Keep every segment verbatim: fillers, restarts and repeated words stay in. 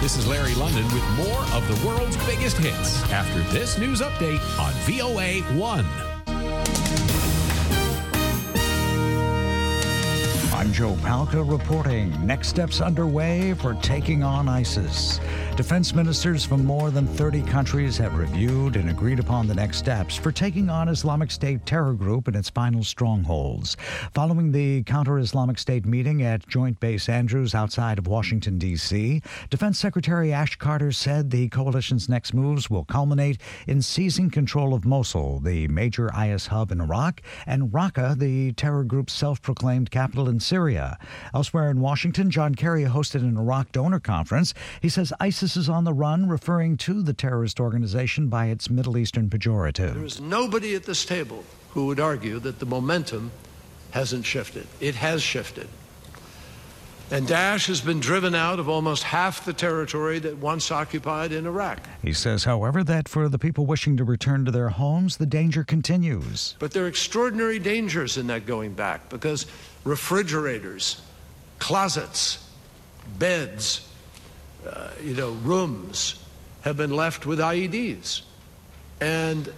This is Larry London with more of the world's biggest hits after this news update on V O A one. I'm Joe Palca reporting. Next steps underway for taking on ISIS. Defense ministers from more than thirty countries have reviewed and agreed upon the next steps for taking on Islamic State terror group and its final strongholds. Following the counter-Islamic State meeting at Joint Base Andrews outside of Washington, D C, Defense Secretary Ash Carter said the coalition's next moves will culminate in seizing control of Mosul, the major I S hub in Iraq, and Raqqa, the terror group's self-proclaimed capital in Syria. Elsewhere in Washington, John Kerry hosted an Iraq donor conference. He says ISIS is on the run, referring to the terrorist organization by its Middle Eastern pejorative. There is nobody at this table who would argue that the momentum hasn't shifted. It has shifted. And Daesh has been driven out of almost half the territory that once occupied in Iraq. He says, however, that for the people wishing to return to their homes, the danger continues. But there are extraordinary dangers in that going back, because refrigerators, closets, beds, uh, you know, rooms have been left with I E Ds. And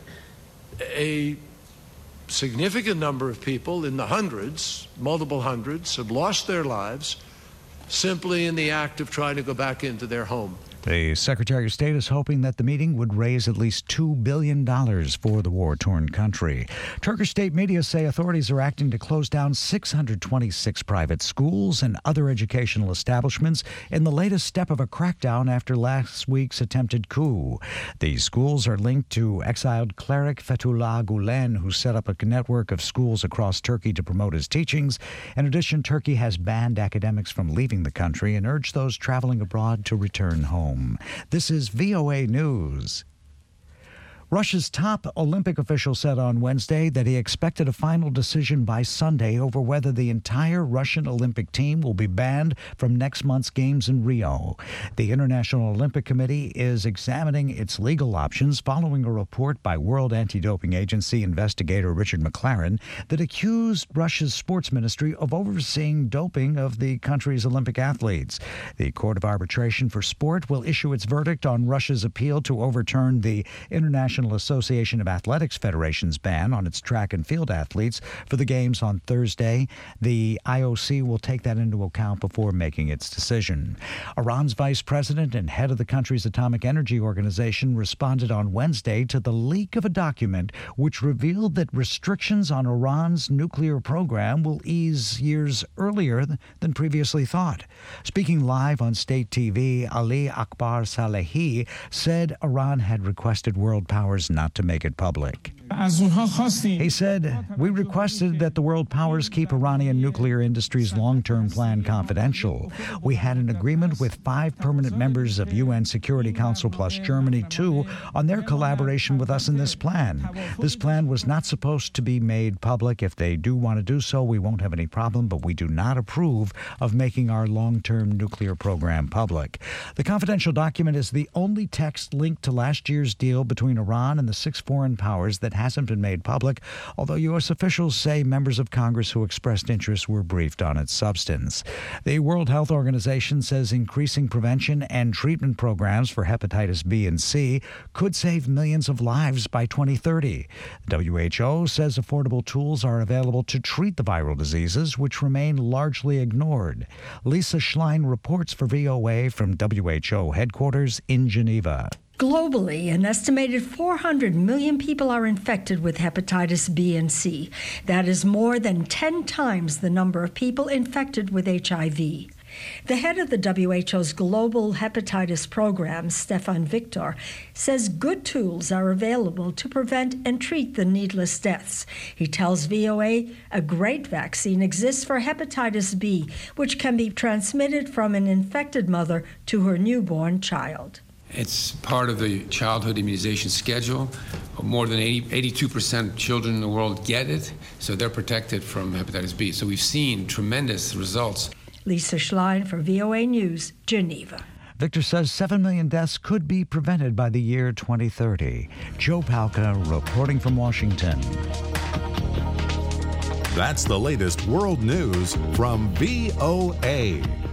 a significant number of people, in the hundreds, multiple hundreds, have lost their lives simply in the act of trying to go back into their home. The Secretary of State is hoping that the meeting would raise at least two billion dollars for the war-torn country. Turkish state media say authorities are acting to close down six hundred twenty-six private schools and other educational establishments in the latest step of a crackdown after last week's attempted coup. These schools are linked to exiled cleric Fethullah Gulen, who set up a network of schools across Turkey to promote his teachings. In addition, Turkey has banned academics from leaving the country and urged those traveling abroad to return home. This is V O A News. Russia's top Olympic official said on Wednesday that he expected a final decision by Sunday over whether the entire Russian Olympic team will be banned from next month's Games in Rio. The International Olympic Committee is examining its legal options following a report by World Anti-Doping Agency investigator Richard McLaren that accused Russia's sports ministry of overseeing doping of the country's Olympic athletes. The Court of Arbitration for Sport will issue its verdict on Russia's appeal to overturn the International Association of Athletics Federation's ban on its track and field athletes for the Games on Thursday. The I O C will take that into account before making its decision. Iran's vice president and head of the country's atomic energy organization responded on Wednesday to the leak of a document which revealed that restrictions on Iran's nuclear program will ease years earlier than previously thought. Speaking live on state T V, Ali Akbar Salehi said Iran had requested world powers not to make it public. He said, "We requested that the world powers keep Iranian nuclear industry's long-term plan confidential. We had an agreement with five permanent members of U N Security Council plus Germany, too, on their collaboration with us in this plan. This plan was not supposed to be made public. If they do want to do so, we won't have any problem, but we do not approve of making our long-term nuclear program public." The confidential document is the only text linked to last year's deal between Iran and the six foreign powers that hasn't been made public, although U S officials say members of Congress who expressed interest were briefed on its substance. The World Health Organization says increasing prevention and treatment programs for hepatitis B and C could save millions of lives by twenty thirty. The W H O says affordable tools are available to treat the viral diseases, which remain largely ignored. Lisa Schlein reports for V O A from W H O headquarters in Geneva. Globally, an estimated four hundred million people are infected with hepatitis B and C. That is more than ten times the number of people infected with H I V. The head of the W H O's Global Hepatitis Program, Stefan Victor, says good tools are available to prevent and treat the needless deaths. He tells V O A a great vaccine exists for hepatitis B, which can be transmitted from an infected mother to her newborn child. It's part of the childhood immunization schedule. More than eighty, eighty-two percent of children in the world get it, so they're protected from hepatitis B. So we've seen tremendous results. Lisa Schlein for V O A News, Geneva. Victor says seven million deaths could be prevented by the year twenty thirty. Joe Palca reporting from Washington. That's the latest world news from V O A.